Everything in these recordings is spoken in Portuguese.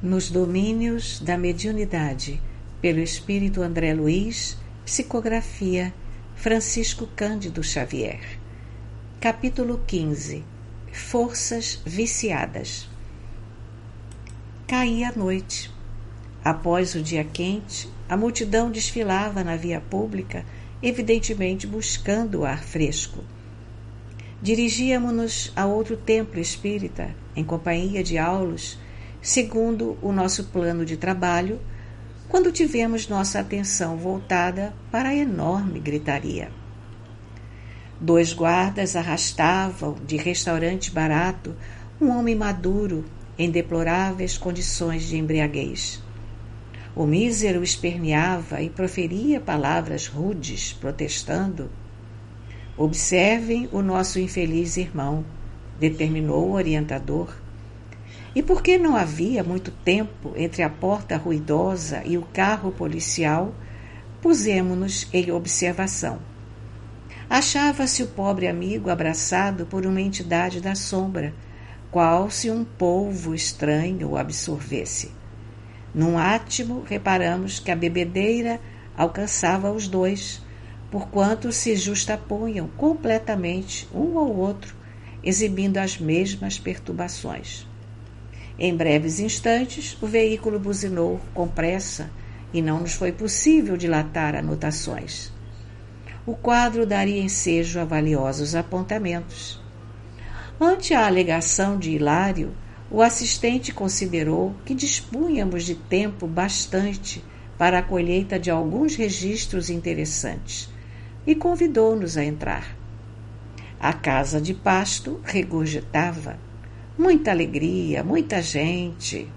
Nos domínios da mediunidade, pelo espírito André Luiz, psicografia Francisco Cândido Xavier. Capítulo 15. Forças viciadas. Caía a noite. Após o dia quente, a multidão desfilava na via pública, evidentemente buscando o ar fresco. Dirigíamos-nos a outro templo espírita, em companhia de Aulus, segundo o nosso plano de trabalho, quando tivemos nossa atenção voltada para a enorme gritaria. 2 guardas arrastavam de restaurante barato um homem maduro em deploráveis condições de embriaguez. O mísero esperneava e proferia palavras rudes, protestando. "Observem o nosso infeliz irmão", determinou o orientador. E porque não havia muito tempo entre a porta ruidosa e o carro policial, pusemo-nos em observação. Achava-se o pobre amigo abraçado por uma entidade da sombra, qual se um polvo estranho o absorvesse. Num átimo, reparamos que a bebedeira alcançava os 2, porquanto se justapunham completamente um ao outro, exibindo as mesmas perturbações. Em breves instantes, o veículo buzinou com pressa e não nos foi possível dilatar anotações. O quadro daria ensejo a valiosos apontamentos. Ante a alegação de Hilário, o assistente considerou que dispunhamos de tempo bastante para a colheita de alguns registros interessantes e convidou-nos a entrar. A casa de pasto regurgitava. Muita alegria, muita gente.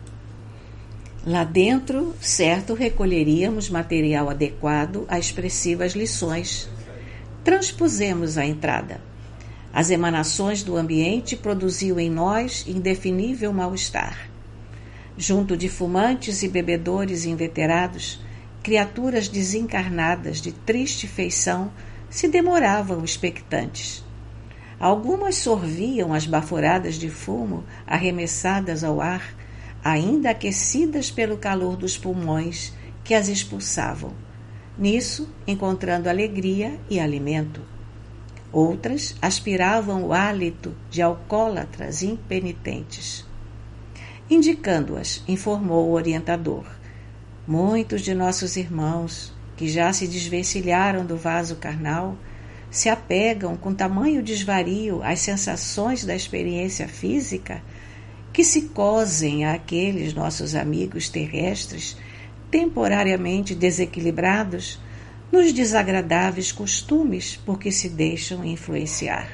Lá dentro, certo, recolheríamos material adequado a expressivas lições. Transpusemos a entrada. As emanações do ambiente produziam em nós indefinível mal-estar. Junto de fumantes e bebedores inveterados, criaturas desencarnadas de triste feição se demoravam expectantes. Algumas sorviam as baforadas de fumo arremessadas ao ar, ainda aquecidas pelo calor dos pulmões que as expulsavam, nisso encontrando alegria e alimento. Outras aspiravam o hálito de alcoólatras impenitentes. Indicando-as, informou o orientador: muitos de nossos irmãos, que já se desvencilharam do vaso carnal, se apegam com tamanho desvario às sensações da experiência física, que se cosem àqueles nossos amigos terrestres temporariamente desequilibrados nos desagradáveis costumes por que se deixam influenciar.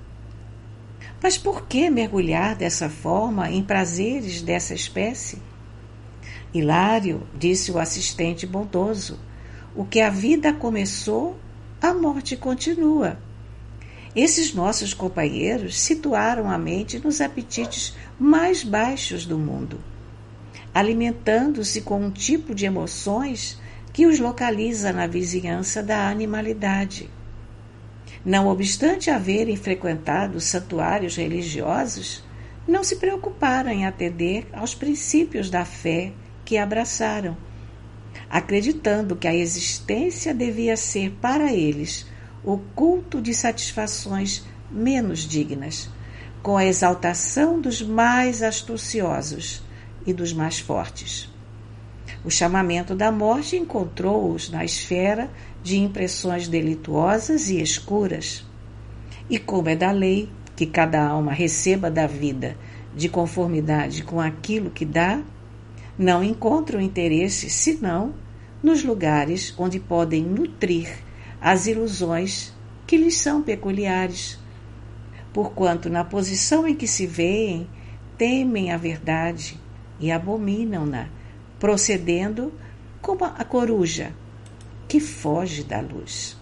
Mas por que mergulhar dessa forma em prazeres dessa espécie? Hilário, disse o assistente bondoso, o que a vida começou, a morte continua. Esses nossos companheiros situaram a mente nos apetites mais baixos do mundo, alimentando-se com um tipo de emoções que os localiza na vizinhança da animalidade. Não obstante haverem frequentado santuários religiosos, não se preocuparam em atender aos princípios da fé que abraçaram, acreditando que a existência devia ser para eles o culto de satisfações menos dignas, com a exaltação dos mais astuciosos e dos mais fortes. O chamamento da morte encontrou-os na esfera de impressões delituosas e escuras. E como é da lei que cada alma receba da vida de conformidade com aquilo que dá, não encontram interesse senão nos lugares onde podem nutrir as ilusões que lhes são peculiares, porquanto na posição em que se veem, temem a verdade e abominam-na, procedendo como a coruja que foge da luz.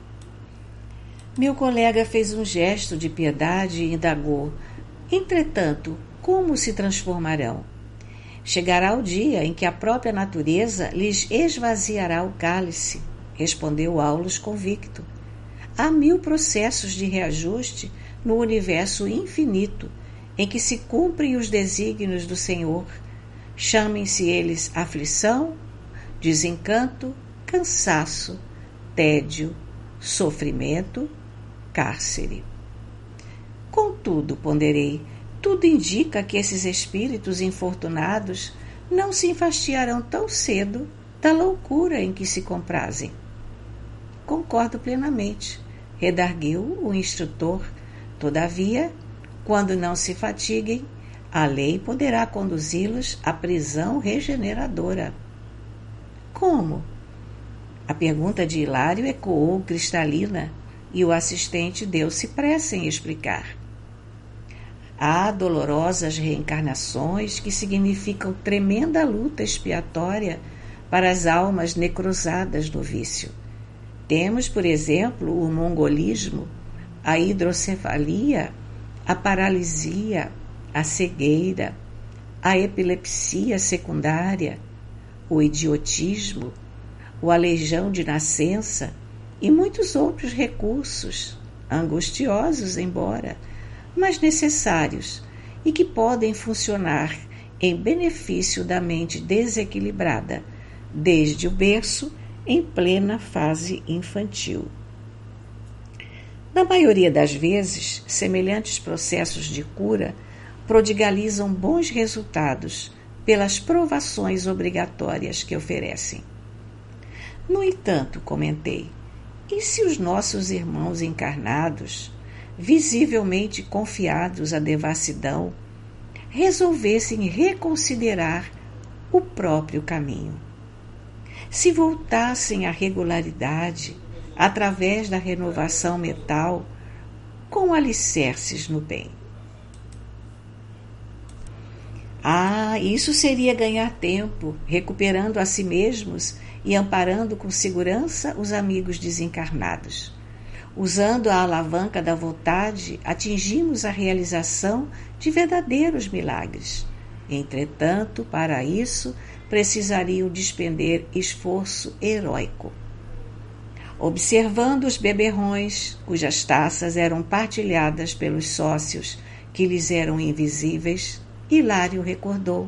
Meu colega fez um gesto de piedade e indagou: entretanto, como se transformarão? Chegará o dia em que a própria natureza lhes esvaziará o cálice, respondeu Aulus convicto. Há 1000 processos de reajuste no universo infinito em que se cumprem os desígnios do Senhor, chamem-se eles aflição, desencanto, cansaço, tédio, sofrimento, cárcere. Contudo, ponderei, tudo indica que esses espíritos infortunados não se enfastiarão tão cedo da loucura em que se comprazem. Concordo plenamente, redarguiu o instrutor. Todavia, quando não se fatiguem, a lei poderá conduzi-los à prisão regeneradora. Como? A pergunta de Hilário ecoou cristalina e o assistente deu-se pressa em explicar. Há dolorosas reencarnações que significam tremenda luta expiatória para as almas necrosadas no vício. Temos, por exemplo, o mongolismo, a hidrocefalia, a paralisia, a cegueira, a epilepsia secundária, o idiotismo, o aleijão de nascença e muitos outros recursos, angustiosos embora, mas necessários e que podem funcionar em benefício da mente desequilibrada, desde o berço em plena fase infantil. Na maioria das vezes, semelhantes processos de cura prodigalizam bons resultados pelas provações obrigatórias que oferecem. No entanto, comentei, e se os nossos irmãos encarnados, visivelmente confiados à devassidão, resolvessem reconsiderar o próprio caminho? Se voltassem à regularidade através da renovação mental com alicerces no bem. Isso seria ganhar tempo, recuperando a si mesmos e amparando com segurança os amigos desencarnados. Usando a alavanca da vontade, atingimos a realização de verdadeiros milagres. Entretanto, para isso, precisariam despender esforço heróico. Observando os beberrões, cujas taças eram partilhadas pelos sócios que lhes eram invisíveis, Hilário recordou.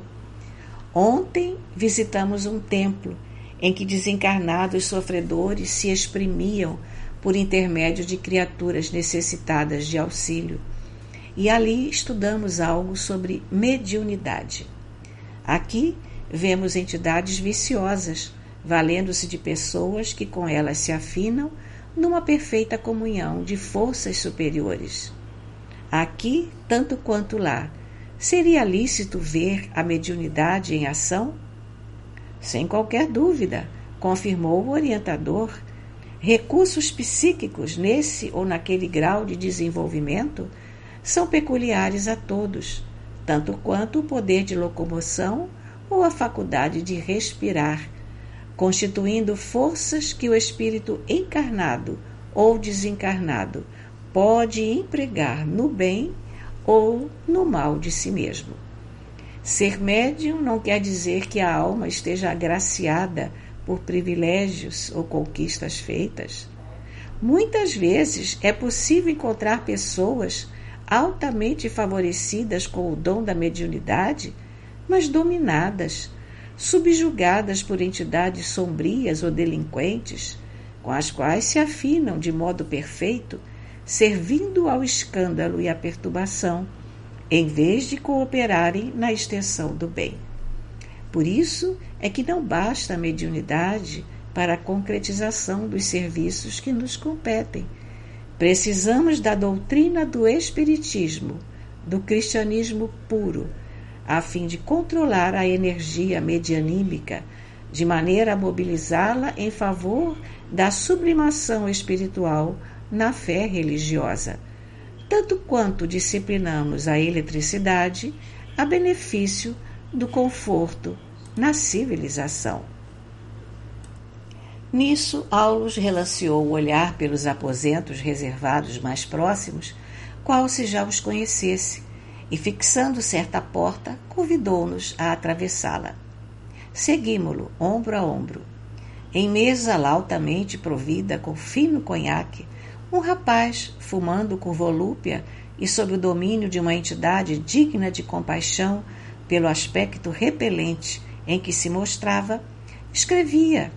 Ontem visitamos um templo em que desencarnados sofredores se exprimiam por intermédio de criaturas necessitadas de auxílio, e ali estudamos algo sobre mediunidade. Aqui vemos entidades viciosas, valendo-se de pessoas que com elas se afinam numa perfeita comunhão de forças superiores. Aqui, tanto quanto lá, seria lícito ver a mediunidade em ação? Sem qualquer dúvida, confirmou o orientador. Recursos psíquicos nesse ou naquele grau de desenvolvimento são peculiares a todos, tanto quanto o poder de locomoção ou a faculdade de respirar, constituindo forças que o espírito encarnado ou desencarnado pode empregar no bem ou no mal de si mesmo. Ser médium não quer dizer que a alma esteja agraciada por privilégios ou conquistas feitas. Muitas vezes é possível encontrar pessoas altamente favorecidas com o dom da mediunidade, mas dominadas, subjugadas por entidades sombrias ou delinquentes, com as quais se afinam de modo perfeito, servindo ao escândalo e à perturbação, em vez de cooperarem na extensão do bem. Por isso é que não basta a mediunidade para a concretização dos serviços que nos competem. Precisamos da doutrina do Espiritismo, do cristianismo puro, a fim de controlar a energia medianímica, de maneira a mobilizá-la em favor da sublimação espiritual na fé religiosa, tanto quanto disciplinamos a eletricidade a benefício do conforto na civilização. Nisso, Aulus relanceou o olhar pelos aposentos reservados mais próximos, qual se já os conhecesse, e, fixando certa porta, convidou-nos a atravessá-la. Seguimo-lo, ombro a ombro. Em mesa lautamente provida com fino conhaque, um rapaz, fumando com volúpia e sob o domínio de uma entidade digna de compaixão, pelo aspecto repelente em que se mostrava, escrevia.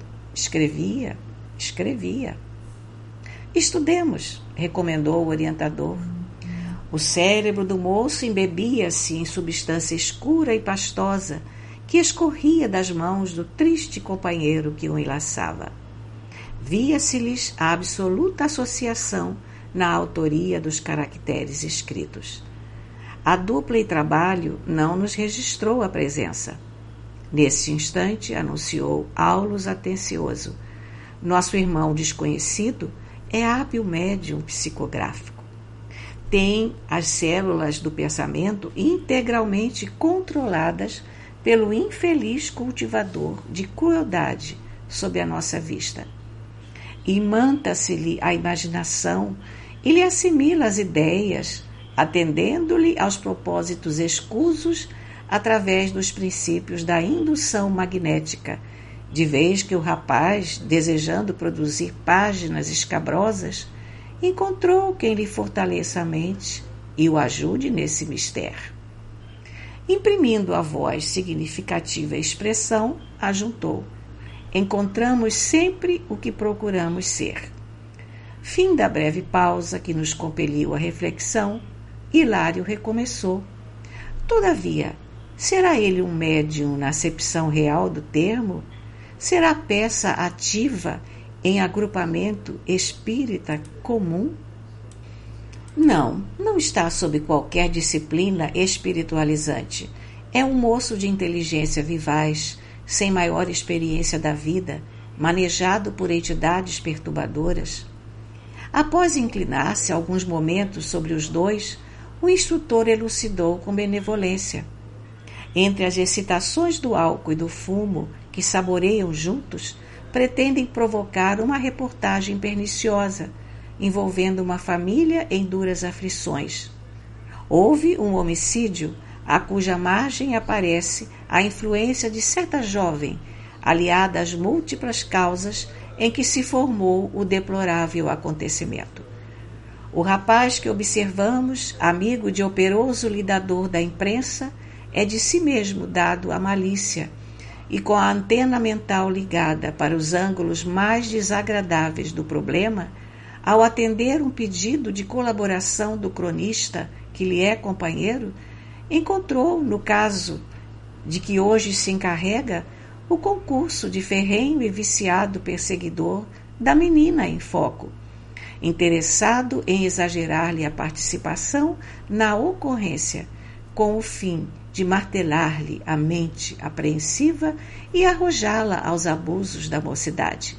Estudemos, recomendou o orientador. O cérebro do moço embebia-se em substância escura e pastosa que escorria das mãos do triste companheiro que o enlaçava. Via-se-lhes a absoluta associação na autoria dos caracteres escritos. A dupla e trabalho não nos registrou a presença. Nesse instante, anunciou Aulus atencioso, nosso irmão desconhecido é hábil médium psicográfico. Tem as células do pensamento integralmente controladas pelo infeliz cultivador de crueldade sob a nossa vista. Imanta-se-lhe a imaginação e lhe assimila as ideias, atendendo-lhe aos propósitos escusos através dos princípios da indução magnética, de vez que o rapaz, desejando produzir páginas escabrosas, encontrou quem lhe fortaleça a mente e o ajude nesse mistério. Imprimindo à voz significativa expressão, ajuntou: encontramos sempre o que procuramos ser. Fim da breve pausa que nos compeliu à reflexão, Hilário recomeçou. Todavia, será ele um médium na acepção real do termo? Será peça ativa em agrupamento espírita comum? Não está sob qualquer disciplina espiritualizante. É um moço de inteligência vivaz, sem maior experiência da vida, manejado por entidades perturbadoras. Após inclinar-se alguns momentos sobre os dois, o instrutor elucidou com benevolência. Entre as excitações do álcool e do fumo que saboreiam juntos, pretendem provocar uma reportagem perniciosa, envolvendo uma família em duras aflições. Houve um homicídio a cuja margem aparece a influência de certa jovem, aliada às múltiplas causas em que se formou o deplorável acontecimento. O rapaz que observamos, amigo de operoso lidador da imprensa, é de si mesmo dado à malícia e com a antena mental ligada para os ângulos mais desagradáveis do problema, ao atender um pedido de colaboração do cronista que lhe é companheiro, encontrou, no caso de que hoje se encarrega, o concurso de ferrenho e viciado perseguidor da menina em foco, interessado em exagerar-lhe a participação na ocorrência, com o fim de martelar-lhe a mente apreensiva e arrojá-la aos abusos da mocidade.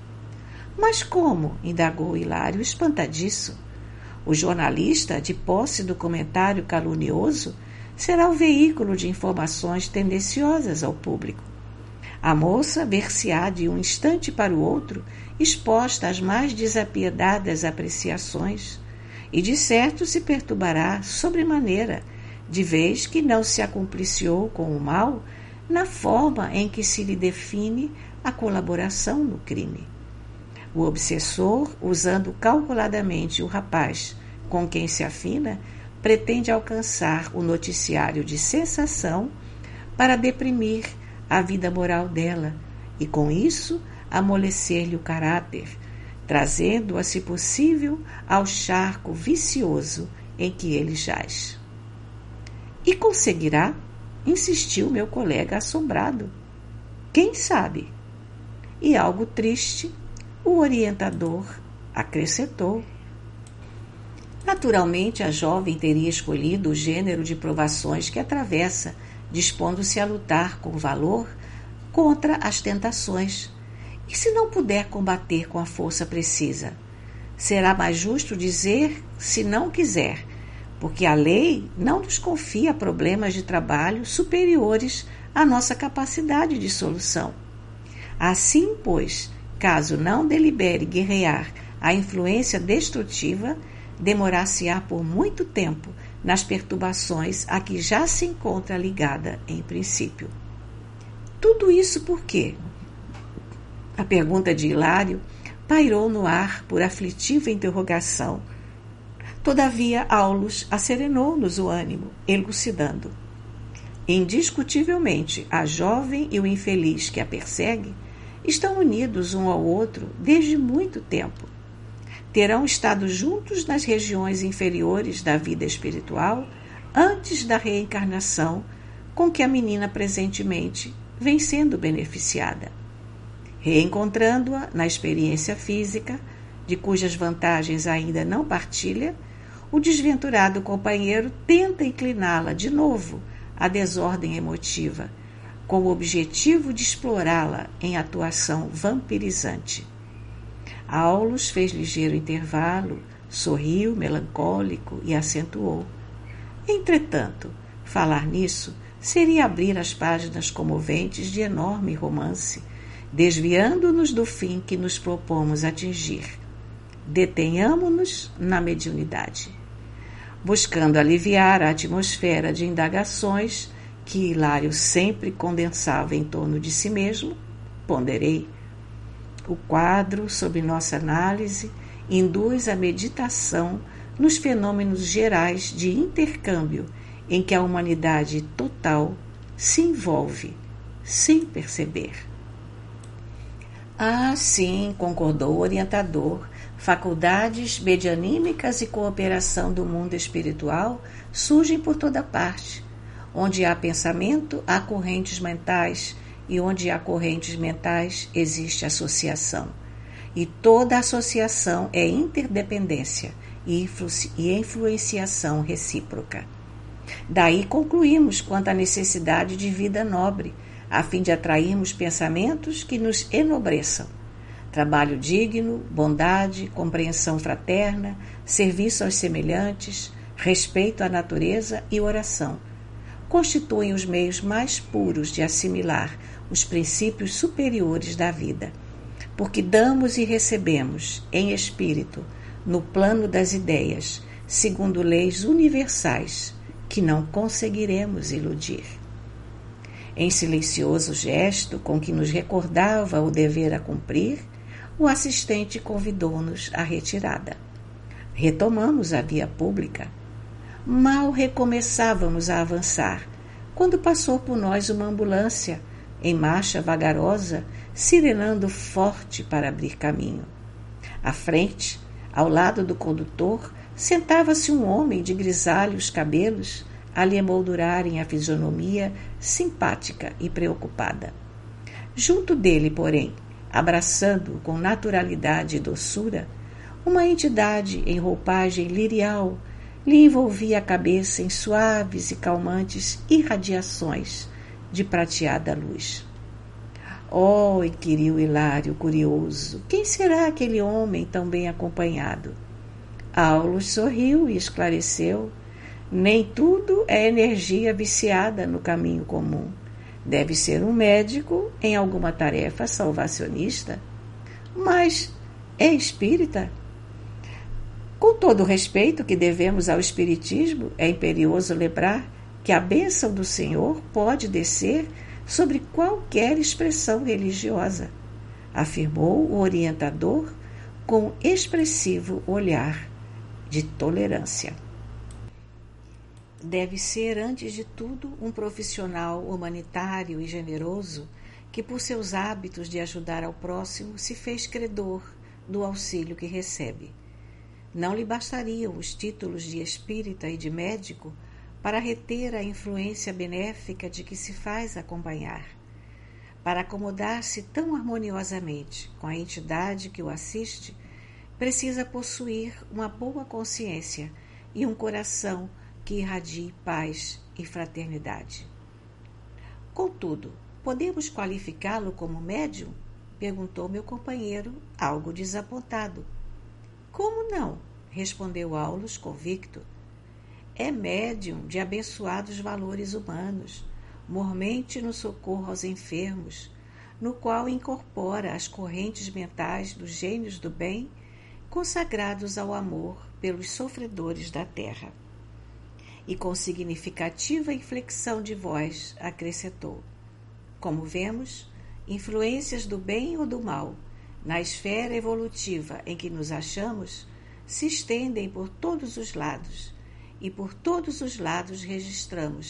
Mas como? Indagou Hilário, espantadiço. O jornalista, de posse do comentário calunioso, será o veículo de informações tendenciosas ao público. A moça ver-se-á de um instante para o outro exposta às mais desapiedadas apreciações e de certo se perturbará sobremaneira, de vez que não se acompliciou com o mal na forma em que se lhe define a colaboração no crime. O obsessor, usando calculadamente o rapaz com quem se afina, pretende alcançar o noticiário de sensação para deprimir a vida moral dela e, com isso, amolecer-lhe o caráter, trazendo-a, se possível, ao charco vicioso em que ele jaz. E conseguirá? Insistiu meu colega assombrado. Quem sabe? E algo triste, o orientador acrescentou. Naturalmente, a jovem teria escolhido o gênero de provações que atravessa, dispondo-se a lutar com valor contra as tentações. E se não puder combater com a força precisa? Será mais justo dizer se não quiser, porque a lei não nos confia problemas de trabalho superiores à nossa capacidade de solução. Assim, pois, caso não delibere guerrear a influência destrutiva, demorar-se-á por muito tempo nas perturbações a que já se encontra ligada em princípio. Tudo isso por quê? A pergunta de Hilário pairou no ar por aflitiva interrogação. Todavia, Aulus acerenou-nos o ânimo, elucidando. Indiscutivelmente, a jovem e o infeliz que a persegue estão unidos um ao outro desde muito tempo. Terão estado juntos nas regiões inferiores da vida espiritual antes da reencarnação com que a menina presentemente vem sendo beneficiada. Reencontrando-a na experiência física, de cujas vantagens ainda não partilha, o desventurado companheiro tenta incliná-la de novo à desordem emotiva, com o objetivo de explorá-la em atuação vampirizante. Aulus fez ligeiro intervalo, sorriu melancólico e acentuou. Entretanto, falar nisso seria abrir as páginas comoventes de enorme romance, desviando-nos do fim que nos propomos atingir. Detenhamo-nos na mediunidade. Buscando aliviar a atmosfera de indagações que Hilário sempre condensava em torno de si mesmo, ponderei. O quadro, sob nossa análise, induz a meditação nos fenômenos gerais de intercâmbio em que a humanidade total se envolve sem perceber. Ah, sim, concordou o orientador, faculdades medianímicas e cooperação do mundo espiritual surgem por toda parte. Onde há pensamento, há correntes mentais, e onde há correntes mentais, existe associação. E toda associação é interdependência e influenciação recíproca. Daí concluímos quanto à necessidade de vida nobre, a fim de atrairmos pensamentos que nos enobreçam. Trabalho digno, bondade, compreensão fraterna, serviço aos semelhantes, respeito à natureza e oração constituem os meios mais puros de assimilar os princípios superiores da vida, porque damos e recebemos, em espírito, no plano das ideias, segundo leis universais, que não conseguiremos iludir. Em silencioso gesto com que nos recordava o dever a cumprir, o assistente convidou-nos à retirada. Retomamos a via pública. Mal recomeçávamos a avançar, quando passou por nós uma ambulância, em marcha vagarosa, sirenando forte para abrir caminho. À frente, ao lado do condutor, sentava-se um homem de grisalhos cabelos, a lhe emoldurarem a fisionomia simpática e preocupada. Junto dele, porém, abraçando-o com naturalidade e doçura, uma entidade em roupagem lirial lhe envolvia a cabeça em suaves e calmantes irradiações de prateada luz. Oh, inquiriu Hilário, curioso, quem será aquele homem tão bem acompanhado? Aulus sorriu e esclareceu. Nem tudo é energia viciada no caminho comum. Deve ser um médico em alguma tarefa salvacionista. Mas é espírita? Com todo o respeito que devemos ao espiritismo, é imperioso lembrar que a bênção do Senhor pode descer sobre qualquer expressão religiosa, afirmou o orientador com expressivo olhar de tolerância. Deve ser, antes de tudo, um profissional humanitário e generoso que, por seus hábitos de ajudar ao próximo, se fez credor do auxílio que recebe. Não lhe bastariam os títulos de espírita e de médico para reter a influência benéfica de que se faz acompanhar. Para acomodar-se tão harmoniosamente com a entidade que o assiste, precisa possuir uma boa consciência e um coração que irradie paz e fraternidade. Contudo, podemos qualificá-lo como médium? Perguntou meu companheiro, algo desapontado. Como não? Respondeu Aulus, convicto. É médium de abençoados valores humanos, mormente no socorro aos enfermos, no qual incorpora as correntes mentais dos gênios do bem, consagrados ao amor pelos sofredores da terra. E com significativa inflexão de voz acrescentou: como vemos, influências do bem ou do mal, na esfera evolutiva em que nos achamos, se estendem por todos os lados, e por todos os lados registramos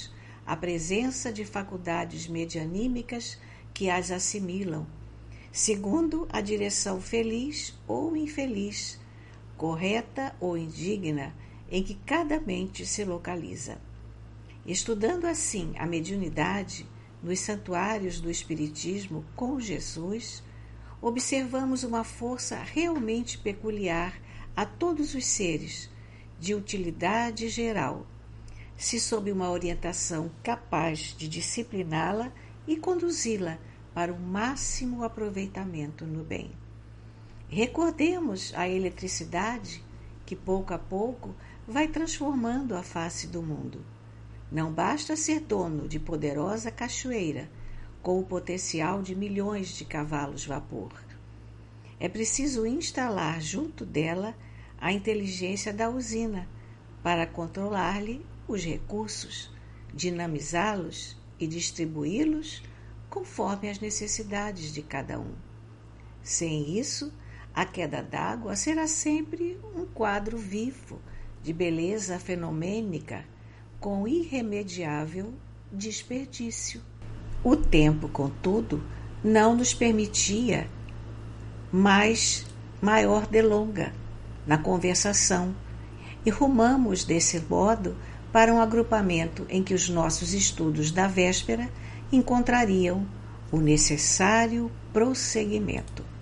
a presença de faculdades medianímicas que as assimilam, segundo a direção feliz ou infeliz, correta ou indigna, em que cada mente se localiza. Estudando assim a mediunidade nos santuários do Espiritismo com Jesus, observamos uma força realmente peculiar a todos os seres, de utilidade geral, se sob uma orientação capaz de discipliná-la e conduzi-la para o máximo aproveitamento no bem. Recordemos a eletricidade que, pouco a pouco, vai transformando a face do mundo. Não basta ser dono de poderosa cachoeira, com o potencial de milhões de cavalos-vapor. É preciso instalar junto dela a inteligência da usina para controlar-lhe os recursos, dinamizá-los e distribuí-los conforme as necessidades de cada um. Sem isso, a queda d'água será sempre um quadro vivo de beleza fenomênica com irremediável desperdício. O tempo, contudo, não nos permitia maior delonga na conversação e rumamos desse modo para um agrupamento em que os nossos estudos da véspera encontrariam o necessário prosseguimento.